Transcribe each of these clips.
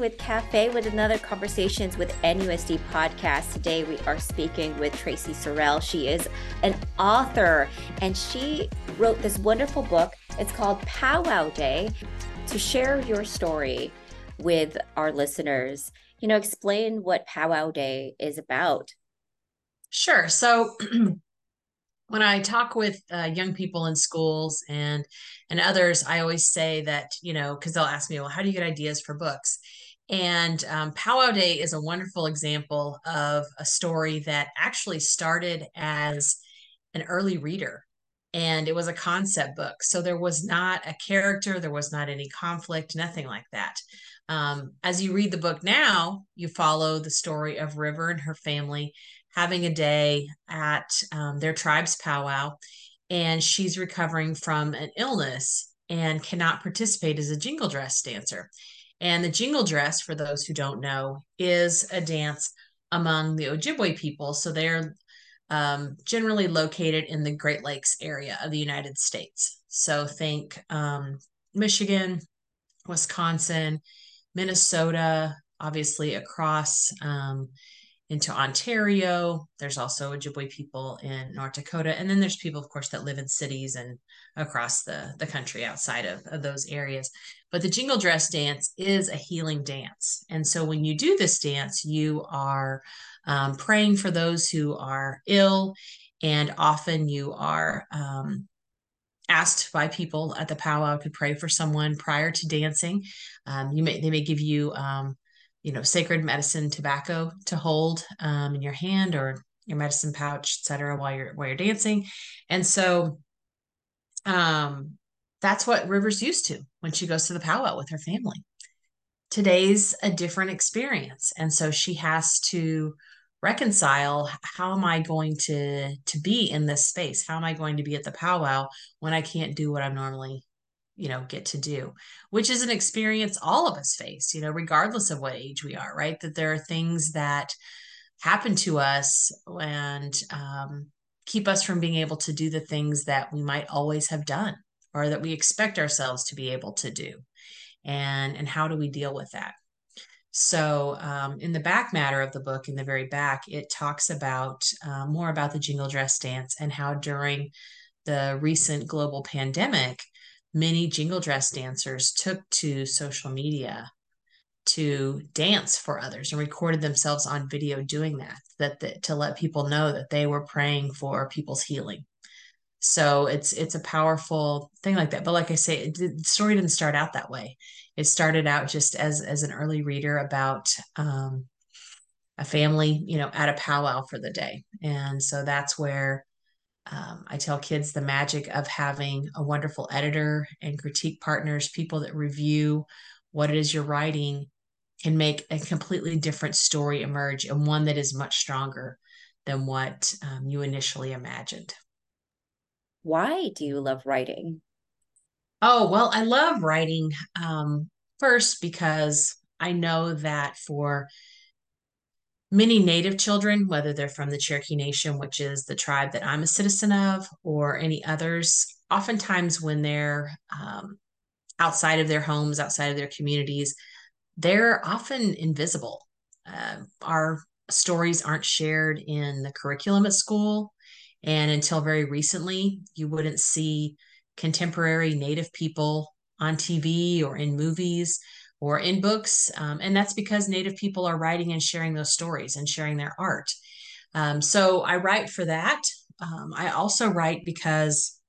with Cafe with another Conversations with NUSD podcast. Today we are speaking with Tracy Sorrell. She is an author and she wrote this wonderful book. It's called Powwow Day. To share your story with our listeners, explain what Powwow Day is about. Sure. So when I talk with young people in schools and others, I always say that, because they'll ask me, well, how do you get ideas for books? And Powwow Day is a wonderful example of a story that actually started as an early reader. And it was a concept book. So there was not a character, there was not any conflict, nothing like that. As you read the book now, you follow the story of River and her family having a day at their tribe's powwow, and she's recovering from an illness and cannot participate as a jingle dress dancer. And the jingle dress, for those who don't know, is a dance among the Ojibwe people. So they're generally located in the Great Lakes area of the United States. So think Michigan, Wisconsin, Minnesota, obviously across into Ontario. There's also Ojibwe people in North Dakota. And then there's people, of course, that live in cities and across the country outside of those areas. But the jingle dress dance is a healing dance. And so when you do this dance, you are praying for those who are ill. And often you are asked by people at the powwow to pray for someone prior to dancing. They may give you sacred medicine tobacco to hold in your hand or your medicine pouch, etc., while you're dancing. And so that's what River's used to when she goes to the powwow with her family. Today's a different experience, and so she has to reconcile, how am I going to be in this space? How am I going to be at the powwow when I can't do what I'm normally get to do, which is an experience all of us face, regardless of what age we are, right? That there are things that happen to us and keep us from being able to do the things that we might always have done or that we expect ourselves to be able to do. And how do we deal with that? So, in the back matter of the book, in the very back, it talks about more about the jingle dress dance and how during the recent global pandemic, many jingle dress dancers took to social media to dance for others and recorded themselves on video doing that to let people know that they were praying for people's healing. So it's a powerful thing like that. But like I say, the story didn't start out that way. It started out just as an early reader about a family, at a powwow for the day. And so that's where I tell kids the magic of having a wonderful editor and critique partners, people that review what it is you're writing, can make a completely different story emerge and one that is much stronger than what you initially imagined. Why do you love writing? Oh, well, I love writing first because I know that for many Native children, whether they're from the Cherokee Nation, which is the tribe that I'm a citizen of, or any others, oftentimes when they're outside of their homes, outside of their communities, they're often invisible. Our stories aren't shared in the curriculum at school. And until very recently, you wouldn't see contemporary Native people on TV or in movies or in books. And that's because Native people are writing and sharing those stories and sharing their art. So I write for that. I also write because,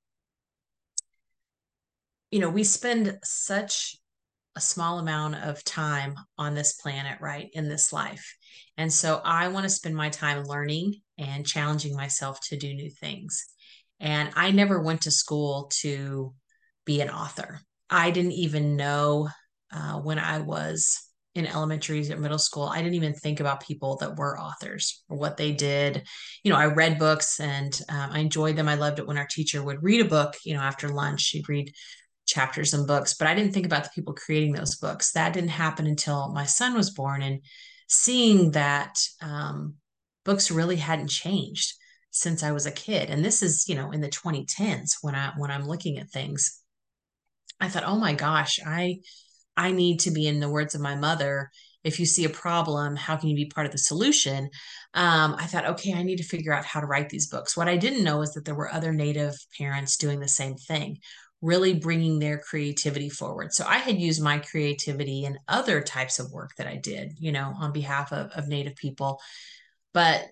we spend such a small amount of time on this planet, right, in this life. And so I want to spend my time learning and challenging myself to do new things. And I never went to school to be an author. I didn't even know when I was in elementary or middle school, I didn't even think about people that were authors or what they did. I read books and I enjoyed them. I loved it when our teacher would read a book, after lunch. She'd read chapters and books, but I didn't think about the people creating those books. That didn't happen until my son was born and seeing that books really hadn't changed since I was a kid. And this is, in the 2010s when I'm looking at things. I thought, oh my gosh, I need to be, in the words of my mother, if you see a problem, how can you be part of the solution? I thought, okay, I need to figure out how to write these books. What I didn't know is that there were other Native parents doing the same thing, really bringing their creativity forward. So I had used my creativity in other types of work that I did, on behalf of Native people. But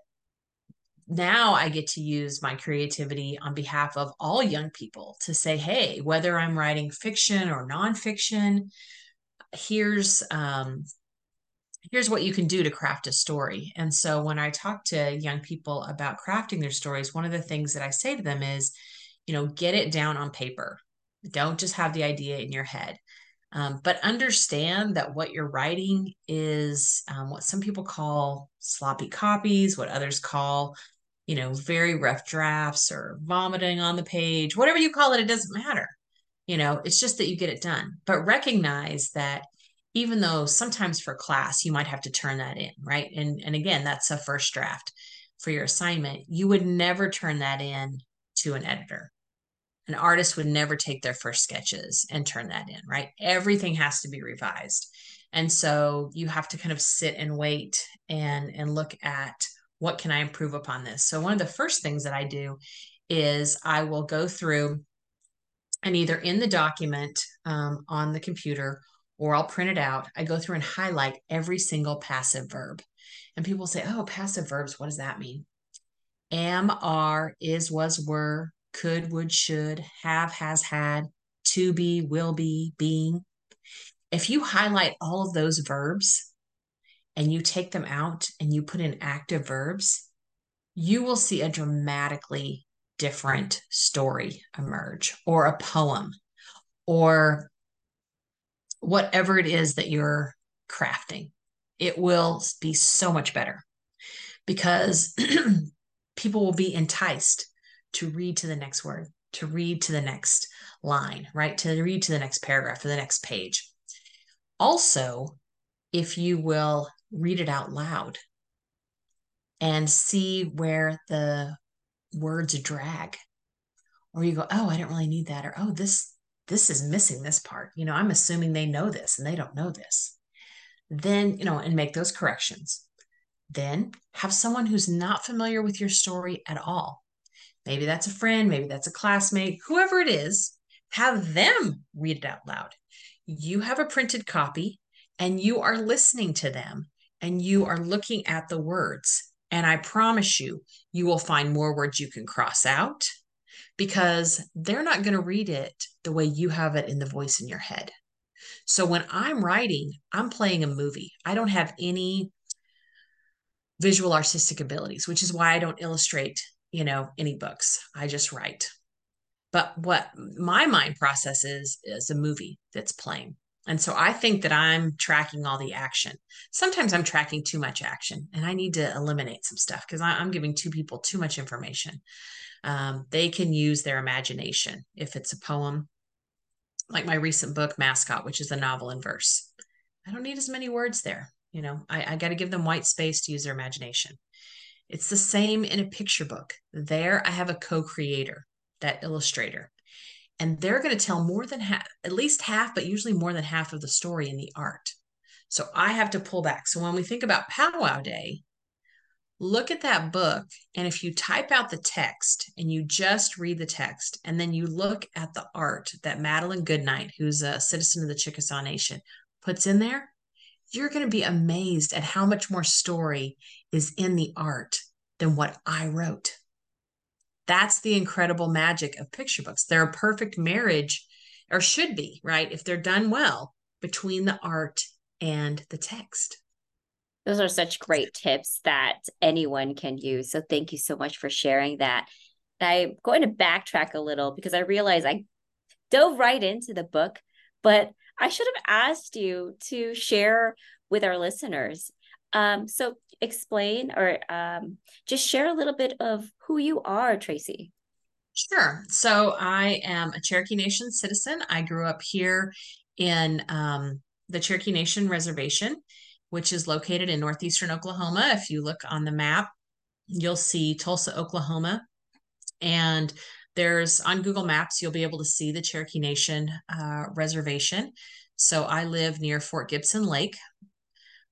now I get to use my creativity on behalf of all young people to say, hey, whether I'm writing fiction or nonfiction, here's here's what you can do to craft a story. And so when I talk to young people about crafting their stories, one of the things that I say to them is, get it down on paper. Don't just have the idea in your head. But understand that what you're writing is what some people call sloppy copies, what others call, very rough drafts or vomiting on the page, whatever you call it, it doesn't matter. It's just that you get it done. But recognize that even though sometimes for class you might have to turn that in, right? And again, that's a first draft for your assignment. You would never turn that in to an editor. An artist would never take their first sketches and turn that in, right? Everything has to be revised. And so you have to kind of sit and wait and look at what can I improve upon this. So one of the first things that I do is I will go through and either in the document on the computer or I'll print it out. I go through and highlight every single passive verb. And people say, oh, passive verbs, what does that mean? Am, are, is, was, were, could, would, should, have, has, had, to be, will be, being. If you highlight all of those verbs and you take them out and you put in active verbs, you will see a dramatically different story emerge, or a poem, or whatever it is that you're crafting. It will be so much better because people will be enticed to read to the next word, to read to the next line, right? To read to the next paragraph or the next page. Also, if you will read it out loud and see where the words drag, or you go, oh, I didn't really need that, or oh, this is missing this part. I'm assuming they know this and they don't know this. Then, and make those corrections. Then have someone who's not familiar with your story at all. Maybe that's a friend, maybe that's a classmate, whoever it is, have them read it out loud. You have a printed copy and you are listening to them and you are looking at the words. And I promise you, you will find more words you can cross out because they're not going to read it the way you have it in the voice in your head. So when I'm writing, I'm playing a movie. I don't have any visual artistic abilities, which is why I don't illustrate, any books. I just write. But what my mind process is a movie that's playing. And so I think that I'm tracking all the action. Sometimes I'm tracking too much action and I need to eliminate some stuff because I'm giving two people too much information. They can use their imagination. If it's a poem, like my recent book, Mascot, which is a novel in verse, I don't need as many words there. I got to give them white space to use their imagination. It's the same in a picture book. There, I have a co-creator, that illustrator, and they're going to tell more than half, at least half, but usually more than half of the story in the art. So I have to pull back. So when we think about Powwow Day, look at that book. And if you type out the text and you just read the text, and then you look at the art that Madeline Goodnight, who's a citizen of the Chickasaw Nation, puts in there, you're going to be amazed at how much more story is in the art than what I wrote. That's the incredible magic of picture books. They're a perfect marriage, or should be, right? If they're done well, between the art and the text. Those are such great tips that anyone can use. So thank you so much for sharing that. I'm going to backtrack a little because I realize I dove right into the book, but I should have asked you to share with our listeners. So explain or just share a little bit of who you are, Tracy. Sure. So I am a Cherokee Nation citizen. I grew up here in the Cherokee Nation Reservation, which is located in northeastern Oklahoma. If you look on the map, you'll see Tulsa, Oklahoma. And there's on Google Maps, you'll be able to see the Cherokee Nation Reservation. So I live near Fort Gibson Lake.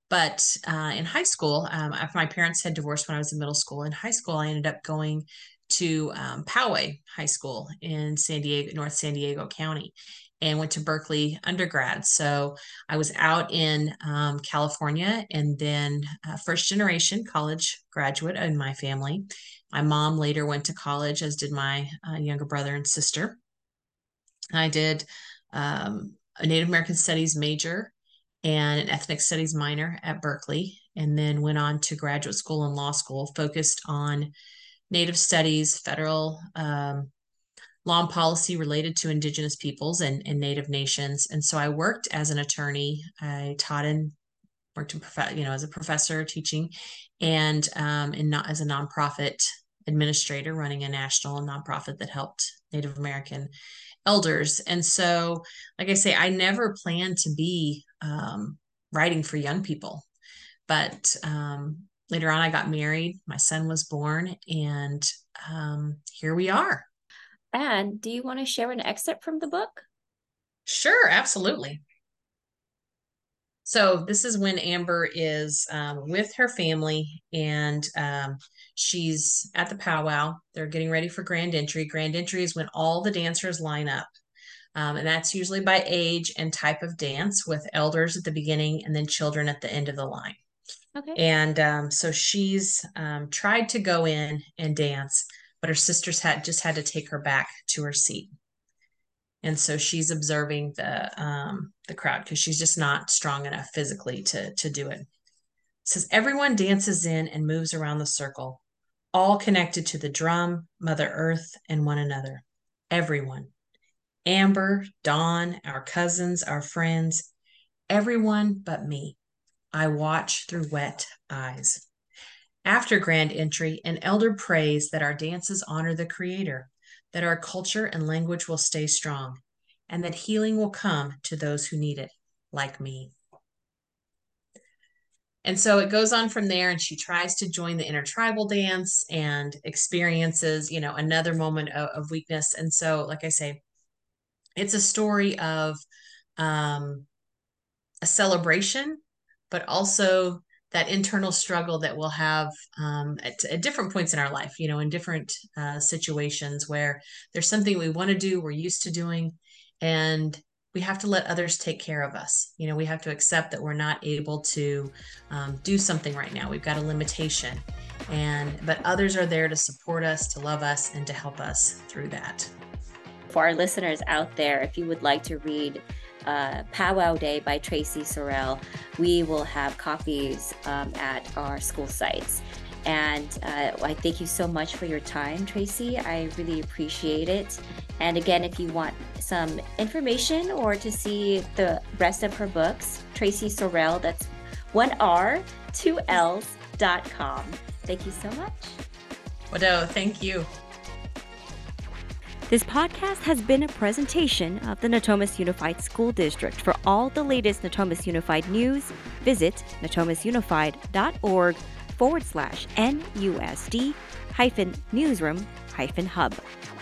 But in high school, after my parents had divorced when I was in middle school, in high school, I ended up going to Poway High School in San Diego, North San Diego County, and went to Berkeley undergrad. So I was out in California, and then first generation college graduate in my family. My mom later went to college, as did my younger brother and sister. I did a Native American Studies major and an ethnic studies minor at Berkeley, and then went on to graduate school and law school, focused on Native studies, federal law and policy related to Indigenous peoples and Native nations. And so I worked as an attorney. I taught and worked in as a professor teaching, and not as a nonprofit administrator running a national nonprofit that helped Native American elders. And so, like I say, I never planned to be writing for young people, but later on I got married, my son was born, and here we are. And do you want to share an excerpt from the book? Sure, absolutely. So this is when Amber is with her family, and she's at the powwow. They're getting ready for grand entry. Grand entry is when all the dancers line up. And that's usually by age and type of dance, with elders at the beginning and then children at the end of the line. Okay. And so she's tried to go in and dance, but her sisters had to take her back to her seat. And so she's observing the crowd because she's just not strong enough physically to do it. It says, everyone dances in and moves around the circle, all connected to the drum, Mother Earth, and one another. Everyone. Amber, Dawn, our cousins, our friends, everyone but me. I watch through wet eyes. After grand entry, an elder prays that our dances honor the Creator, that our culture and language will stay strong, and that healing will come to those who need it, like me. And so it goes on from there, and she tries to join the intertribal dance and experiences, another moment of weakness. And so, like I say, it's a story of a celebration, but also that internal struggle that we'll have at different points in our life, in different situations where there's something we want to do, we're used to doing, and we have to let others take care of us. We have to accept that we're not able to do something right now. We've got a limitation, but others are there to support us, to love us, and to help us through that. For our listeners out there, if you would like to read Powwow Day by Tracy Sorrell, we will have copies at our school sites. And I thank you so much for your time, Tracy. I really appreciate it. And again, if you want some information or to see the rest of her books, Tracy Sorrell, that's 1R, 2Ls.com. Thank you so much. Wado, thank you. This podcast has been a presentation of the Natomas Unified School District. For all the latest Natomas Unified news, visit natomasunified.org/NUSD-newsroom-hub.